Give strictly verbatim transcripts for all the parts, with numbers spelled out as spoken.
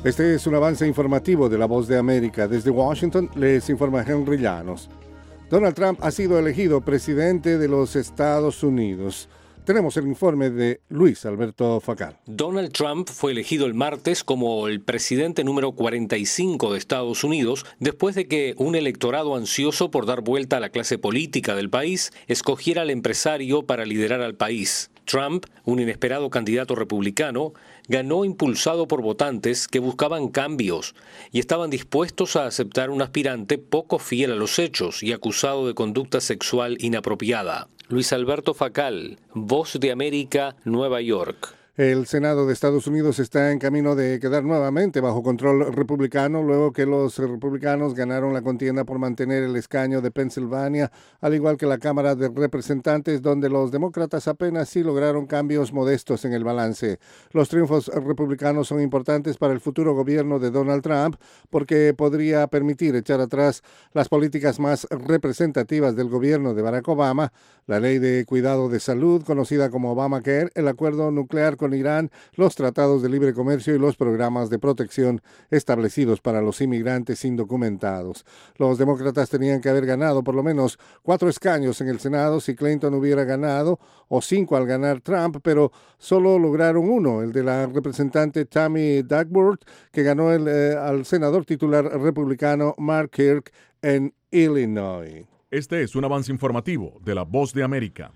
Este es un avance informativo de La Voz de América. Desde Washington les informa Henry Llanos. Donald Trump ha sido elegido presidente de los Estados Unidos. Tenemos el informe de Luis Alberto Facal. Donald Trump fue elegido el martes como el presidente número cuarenta y cinco de Estados Unidos, después de que un electorado ansioso por dar vuelta a la clase política del país escogiera al empresario para liderar al país. Trump, un inesperado candidato republicano, ganó impulsado por votantes que buscaban cambios y estaban dispuestos a aceptar un aspirante poco fiel a los hechos y acusado de conducta sexual inapropiada. Luis Alberto Facal, Voz de América, Nueva York. El Senado de Estados Unidos está en camino de quedar nuevamente bajo control republicano luego que los republicanos ganaron la contienda por mantener el escaño de Pensilvania, al igual que la Cámara de Representantes, donde los demócratas apenas sí lograron cambios modestos en el balance. Los triunfos republicanos son importantes para el futuro gobierno de Donald Trump porque podría permitir echar atrás las políticas más representativas del gobierno de Barack Obama, la ley de cuidado de salud conocida como Obamacare, el acuerdo nuclear con Irán, los tratados de libre comercio y los programas de protección establecidos para los inmigrantes indocumentados. Los demócratas tenían que haber ganado por lo menos cuatro escaños en el Senado si Clinton hubiera ganado, o cinco al ganar Trump, pero solo lograron uno, el de la representante Tammy Duckworth, que ganó el, eh, al senador titular republicano Mark Kirk en Illinois. Este es un avance informativo de La Voz de América.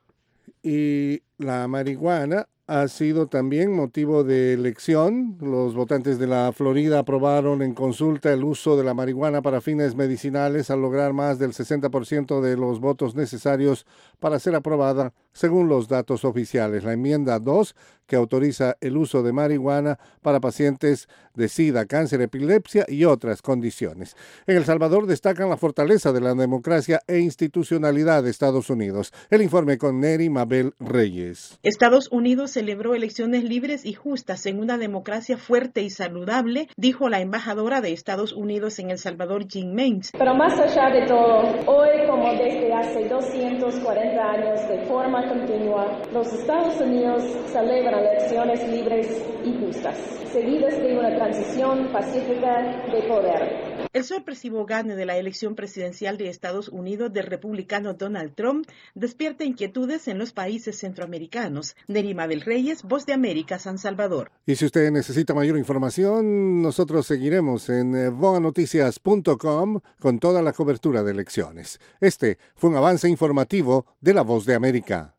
Y la marihuana ha sido también motivo de elección. Los votantes de la Florida aprobaron en consulta el uso de la marihuana para fines medicinales al lograr más del sesenta por ciento de los votos necesarios para ser aprobada, según los datos oficiales. La enmienda dos, que autoriza el uso de marihuana para pacientes de SIDA, cáncer, epilepsia y otras condiciones. En El Salvador destacan la fortaleza de la democracia e institucionalidad de Estados Unidos. El informe con Neri Mabel Reyes. Estados Unidos celebró elecciones libres y justas en una democracia fuerte y saludable, dijo la embajadora de Estados Unidos en El Salvador, Jean Mains. Pero más allá de todo, hoy, como desde hace doscientos cuarenta años de forma continua, los Estados Unidos celebran elecciones libres y justas, seguidas de una transición pacífica de poder. El sorpresivo gane de la elección presidencial de Estados Unidos del republicano Donald Trump despierta inquietudes en los países centroamericanos. Neri Mabel Reyes, Voz de América, San Salvador. Y si usted necesita mayor información, nosotros seguiremos en voa noticias punto com con toda la cobertura de elecciones. Este fue un avance informativo de La Voz de América.